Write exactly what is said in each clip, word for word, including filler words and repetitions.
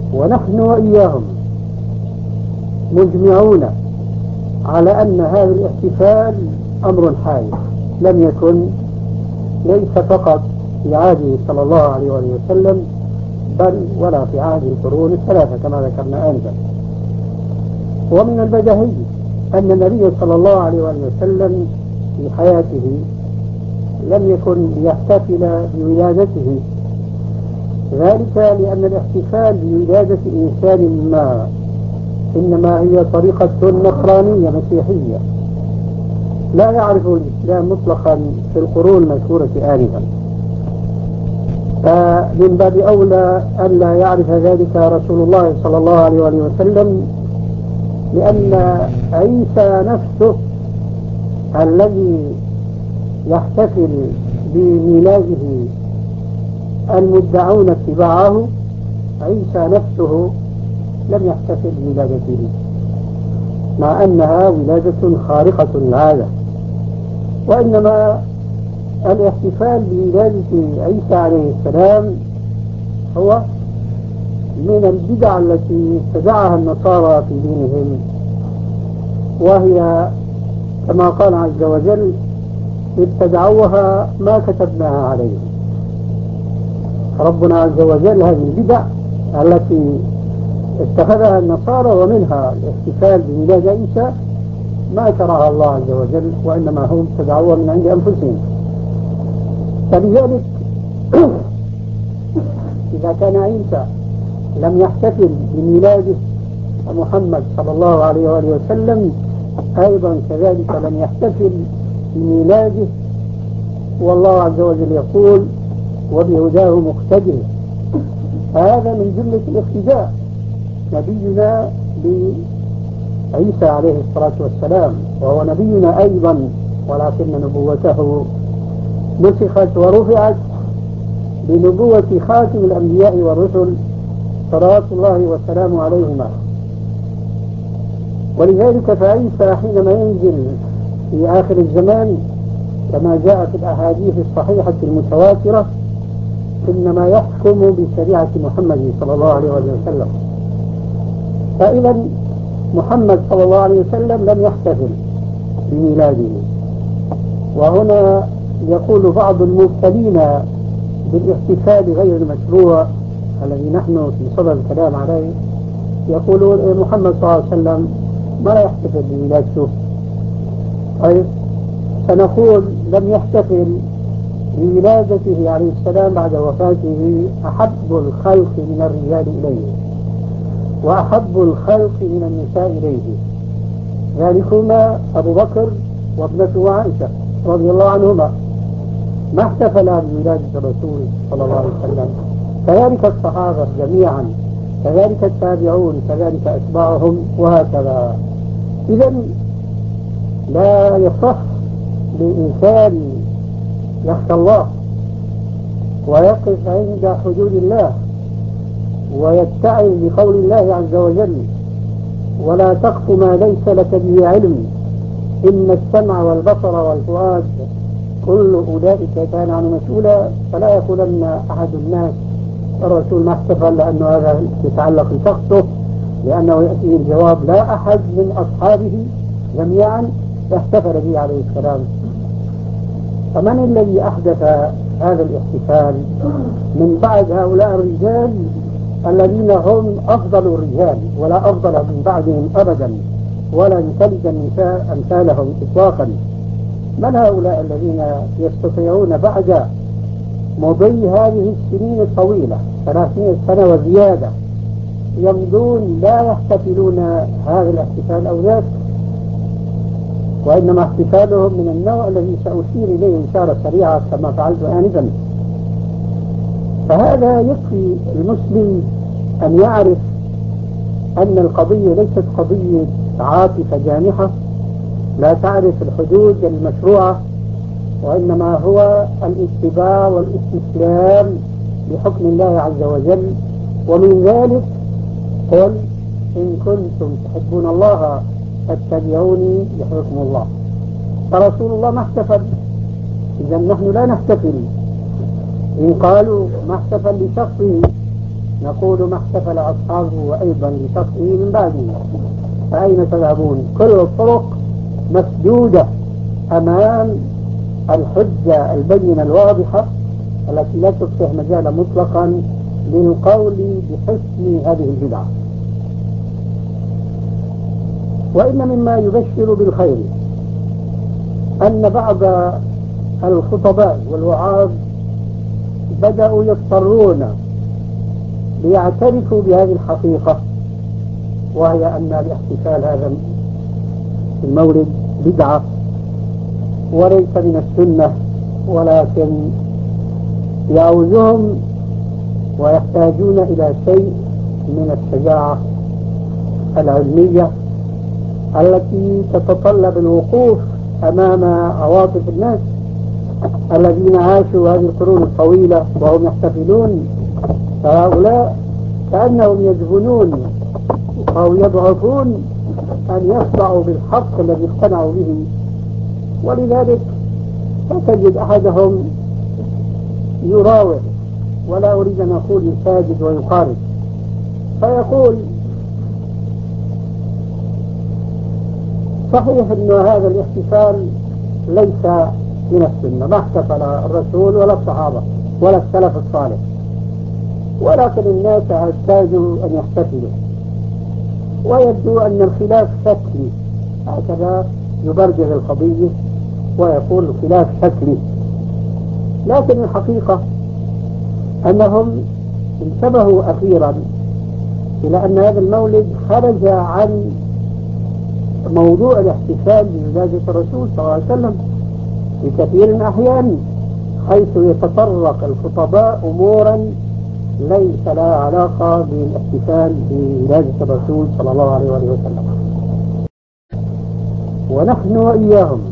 ونحن وإياهم مجمعون على أن هذا الاحتفال أمر حادث لم يكن، ليس فقط في عهده صلى الله عليه وسلم، بل ولا في عهد القرون الثلاثة كما ذكرنا آنفا. ومن البديهي أن النبي صلى الله عليه وسلم في حياته لم يكن ليحتفل بولادته، ذلك لأن الاحتفال بولادة إنسان ما إنما هي طريقة نصرانية مسيحية لا يعرف الإسلام مطلقا في القرون المذكورة آنفا، فمن باب أولى أن لا يعرف ذلك رسول الله صلى الله عليه وسلم، لأن عيسى نفسه الذي يحتفل بميلاده المدعون اتباعه، عيسى نفسه لم يحتفل بولادته، مع أنها ولادة خارقة للعادة. وإنما الاحتفال بولادة عيسى عليه السلام هو من البدع التي ابتدعها النصارى في دينهم، وهي كما قال عز وجل ابتدعوها ما كتبناها عليهم. ربنا عز وجل هذه البدع التي اتخذها النصارى ومنها الاحتفال بميلاد عيسى ما شرعها الله عز وجل، وإنما هم ابتدعوها من عند أنفسهم. فلذلك إذا كان عيسى لم يحتفل بميلاده محمد صلى الله عليه وآله وسلم أيضا كذلك لم يحتفل بميلاده، والله عز وجل يقول وبهداه مقتدر. هذا من جملة الاقتداء نبينا بعيسى عليه الصلاة والسلام، وهو نبينا أيضا، ولكن نبوته نسخت ورفعت بنبوة خاتم الأنبياء والرسل صلوات الله والسلام عليهما. ولذلك فعيسى حينما ينزل في آخر الزمان كما جاء في الأحاديث الصحيحة المتواترة إنما يحكم بشريعة محمد صلى الله عليه وسلم. فإذا محمد صلى الله عليه وسلم لم يحتفل بميلاده. وهنا يقول بعض المبتلين بالاحتفال غير المشروع الذي نحن في صدد الكلام عليه، يقولون محمد صلى الله عليه وسلم ما يحتفل بميلادته. طيب سنقول لم يحتفل بولادته عليه السلام بعد وفاته أحب الخلق من الرجال إليه وأحب الخلق من النساء إليه، ذلكما أبو بكر وابنته عائشة رضي الله عنهما، ما احتفل بولادة الرسول صلى الله عليه وسلم. كذلك الصحابة جميعا، كذلك التابعون، كذلك أتباعهم، وهكذا. إذا لا يصح لإنسان يخشى الله ويقف عند حدود الله ويتعظ بقول الله عز وجل ولا تقف ما ليس لك به علم إن السمع والبصر والفؤاد كل أولئك كان عنه مسؤولا، فلا يقولن أحد الناس الرسول ما احتفل لأنه هذا يتعلق بشخصه، لأنه يأتي الجواب لا أحد من أصحابه جميعا احتفل به عليه السلام. فمن الذي أحدث هذا الاحتفال من بعد هؤلاء الرجال الذين هم أفضل الرجال ولا أفضل من بعدهم أبدا ولا تلد النساء أمثالهم إطلاقا؟ من هؤلاء الذين يستطيعون بعد مضي هذه السنين الطويلة ثلاثمائة سنة وزيادة يمضون لا يحتفلون هذا الاحتفال أو ذاك، وإنما احتفالهم من النوع الذي سأشير إليه إشارة سريعة كما فعلت آنفا. فهذا يكفي المسلم أن يعرف أن القضية ليست قضية عاطفة جانحة لا تعرف الحدود المشروعة، وإنما هو الاتباع والاستسلام لحكم الله عز وجل. ومن ذلك قل إن كنتم تحبون الله فاتبعوني يحبكم الله. فرسول الله ما احتفل، إذا نحن لا نحتفل. إن قالوا ما احتفل لشخصه نقول ما احتفل أصحابه أيضا بشخصه من بعده، فأين تذهبون؟ كل الطرق مسدودة أمام الحجة البينة الواضحة التي لا تفتح مجالا مطلقا للقول بحسن هذه البدعة. وإن مما يبشر بالخير أن بعض الخطباء والوعاظ بدأوا يضطرون ليعترفوا بهذه الحقيقة، وهي أن الاحتفال هذا المولد بدعة وليس من السنة، ولكن يعوزهم ويحتاجون إلى شيء من الشجاعة العلمية التي تتطلب الوقوف أمام عواطف الناس الذين عاشوا هذه القرون الطويلة وهم يحتفلون. فهؤلاء كأنهم يجبنون أو يضعفون أن يخضعوا بالحق الذي اقتنعوا به، ولذلك فتجد أحدهم يراوغ، ولا أريد أن أقول يساجد ويقارب، فيقول صحيح أن هذا الاحتفال ليس من السنة، ما احتفل الرسول ولا الصحابة ولا السلف الصالح، ولكن الناس احتاجوا أن يحتفلوا، ويبدو أن الخلاف شكلي، هكذا يبرجل القضية ويقول الخلاف شكلي. لكن الحقيقة أنهم انتبهوا أخيرا إلى أن هذا المولد خرج عن موضوع الاحتفال بولادة الرسول صلى الله عليه وسلم في كثير من الأحيان، حيث يتطرق الخطباء أمورا ليس لها علاقة بالاحتفال بولادة الرسول صلى الله عليه وسلم. ونحن وإياهم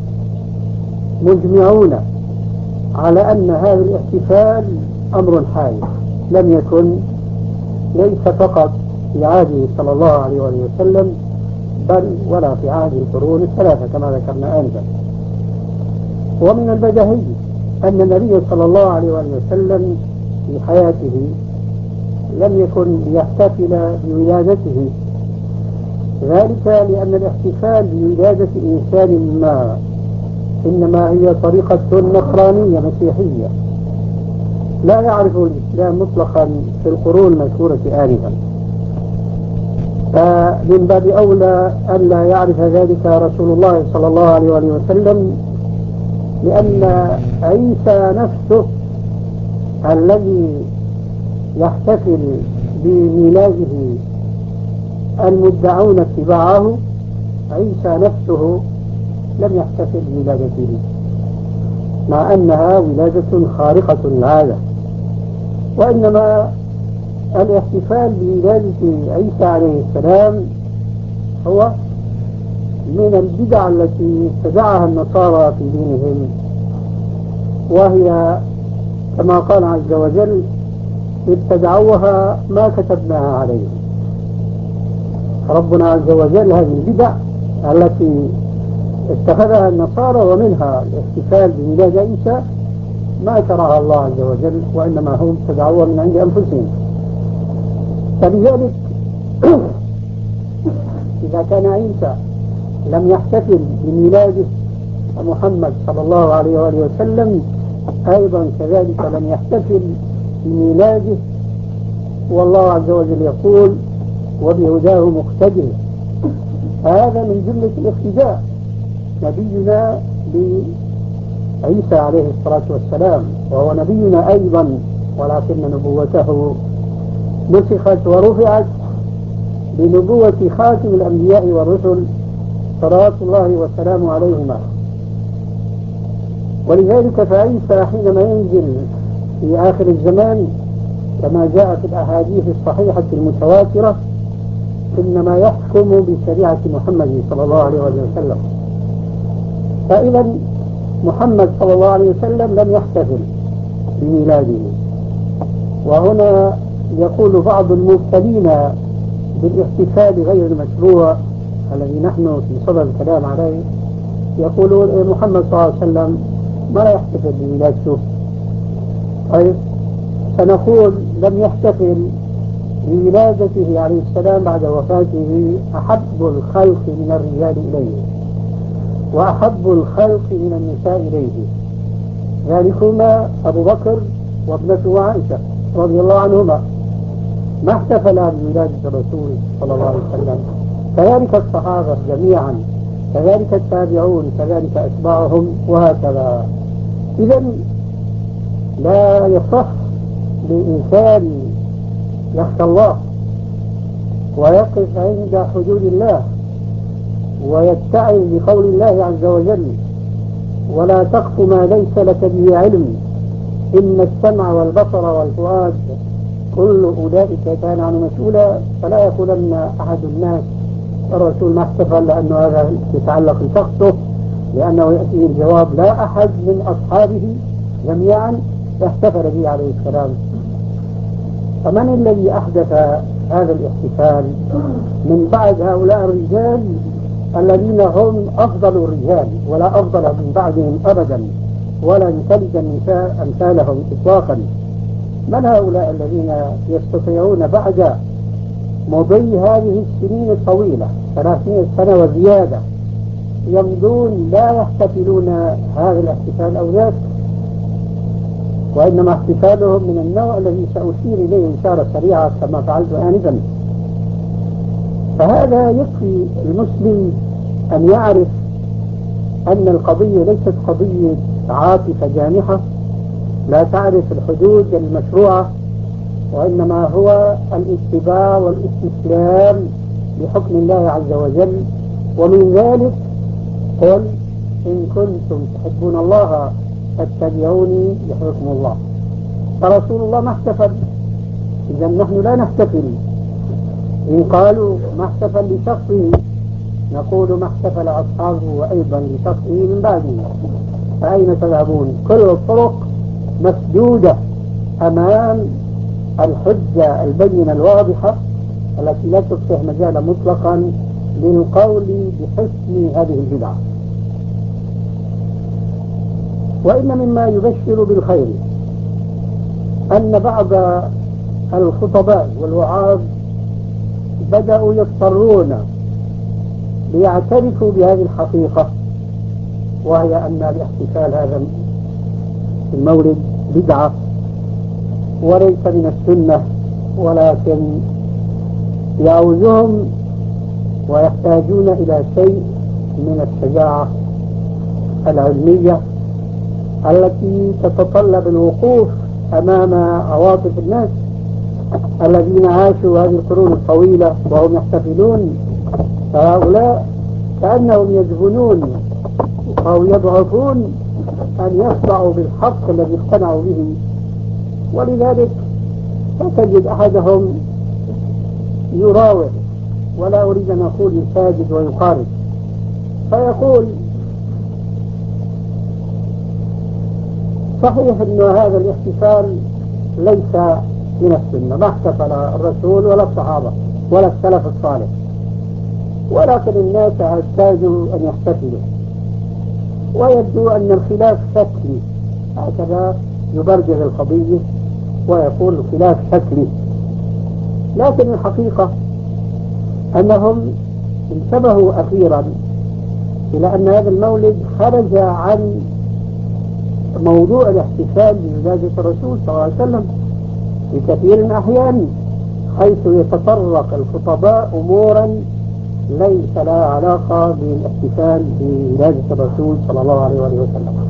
مجمعون على أن هذا الاحتفال أمر حادث لم يكن، ليس فقط في عهده صلى الله عليه وسلم، بل ولا في عهد القرون الثلاثة كما ذكرنا آنفا. ومن البديهي أن النبي صلى الله عليه وسلم في حياته لم يكن ليحتفل بولادته، ذلك لأن الاحتفال بولادة إنسان ما إنما هي طريقة نصرانية مسيحية لا يعرف الإسلام مطلقا في القرون المذكورة آنفا، فمن باب أولى أن لا يعرف ذلك رسول الله صلى الله عليه وسلم، لأن عيسى نفسه الذي يحتفل بميلاده المدعون اتباعه، عيسى نفسه لم يحتفل بولادته، مع أنها ولادة خارقة للعادة، وإنما الاحتفال بولادة عيسى عليه السلام هو من البدع التي ابتدعها النصارى في دينهم، وهي كما قال عز وجل ابتدعوها ما كتبناها عليهم. ربنا عز وجل هذه البدع التي اتخذها النصارى ومنها الاحتفال بميلاد عيسى ما شرعها الله عز وجل، وإنما هم ابتدعوها من عند أنفسهم. فلذلك إذا كان عيسى لم يحتفل بميلاده محمد صلى الله عليه وآله وسلم أيضا كذلك لم يحتفل بميلاده، والله عز وجل يقول وبهداه مقتدر. هذا من جملة الاقتداء نبينا بعيسى عليه الصلاة والسلام، وهو نبينا أيضا، ولكن نبوته نسخت ورفعت بنبوة خاتم الأنبياء والرسل صلوات الله والسلام عليهما. ولذلك فعيسى حينما ينزل في آخر الزمان كما جاء في الأحاديث الصحيحة المتواترة إنما يحكم بشريعة محمد صلى الله عليه وسلم. فإذا محمد صلى الله عليه وسلم لم يحتفل بميلاده. وهنا يقول بعض المبتلين بالاحتفال غير المشروع الذي نحن في صدد الكلام عليه، يقولون محمد صلى الله عليه وسلم ما لا يحتفل بميلاده. طيب سنقول لم يحتفل بولادته عليه السلام بعد وفاته أحب الخلق من الرجال إليه وأحب الخلق من النساء إليه، ذلكما أبو بكر وابنته عائشة رضي الله عنهما، ما احتفل بولادة الرسول صلى الله عليه وسلم. كذلك الصحابة جميعا، كذلك التابعون، كذلك أتباعهم، وهكذا. إذن لا يصح لإنسان يخشى الله ويقف عند حدود الله ويتعظ بقول الله عز وجل: ولا تقف ما ليس لك به علم إن السمع والبصر والفؤاد كل أولئك كان عنه مسؤولا، فلا يقولن أحد الناس الرسول ما احتفل لأنه هذا يتعلق بشخصه، لأنه يأتي الجواب: لا أحد من أصحابه جميعا احتفل به عليه السلام. فمن الذي أحدث هذا الاحتفال من بعد هؤلاء الرجال الذين هم أفضل الرجال ولا أفضل من بعدهم أبدا، ولا تلد النساء أمثالهم إطلاقا؟ من هؤلاء الذين يستطيعون بعد مضي هذه السنين الطويلة ثلاثين سنة وزيادة يمضون لا يحتفلون هذا الاحتفال أو ذاك، وإنما احتفالهم من النوع الذي سأشير إليه إشارة سريعة كما فعلت آنفا؟ فهذا يكفي المسلم أن يعرف أن القضية ليست قضية عاطفة جانحة لا تعرف الحدود المشروعة، وإنما هو الاتباع والاستسلام لحكم الله عز وجل. ومن ذلك قل إن كنتم تحبون الله فاتبعوني يحبكم الله. فرسول الله ما احتفل، إذا نحن لا نحتفل. إن قالوا ما احتفل لشخصه نقول ما احتفل أصحابه وأيضا لشخصه من بعده. فأين تذهبون؟ كل الطرق مسدودة أمام الحجة البينة الواضحة التي لا تفتح مجالا مطلقا للقول بحسن هذه البدعة. وإن مما يبشر بالخير أن بعض الخطباء والوعاظ بدأوا يضطرون ليعترفوا بهذه الحقيقة، وهي أن الاحتفال هذا المولد بدعة وليس من السنة، ولكن يعوزهم ويحتاجون إلى شيء من الشجاعة العلمية التي تتطلب الوقوف أمام عواطف الناس الذين عاشوا هذه القرون الطويلة وهم يحتفلون. فهؤلاء كأنهم يجبنون أو يضعفون أن يصدعوا بالحق الذي اقتنعوا به، ولذلك فتجد أحدهم يراوغ، ولا أريد أن أقول يساجد ويقارب، فيقول: صحيح أن هذا الاحتفال ليس من السنة، ما احتفل الرسول ولا الصحابة ولا السلف الصالح، ولكن الناس احتاجوا أن يحتفلوا، ويبدو أن الخلاف شكلي، هكذا يبرجل القضية ويقول خلاف شكلي. لكن الحقيقة أنهم انتبهوا أخيرا إلى أن هذا المولد خرج عن موضوع الاحتفال بولادة الرسول صلى الله عليه وسلم في كثير من الأحيان، حيث يتطرق الخطباء أمورا ليس لها علاقة بالاحتفال بولادة الرسول صلى الله عليه وسلم.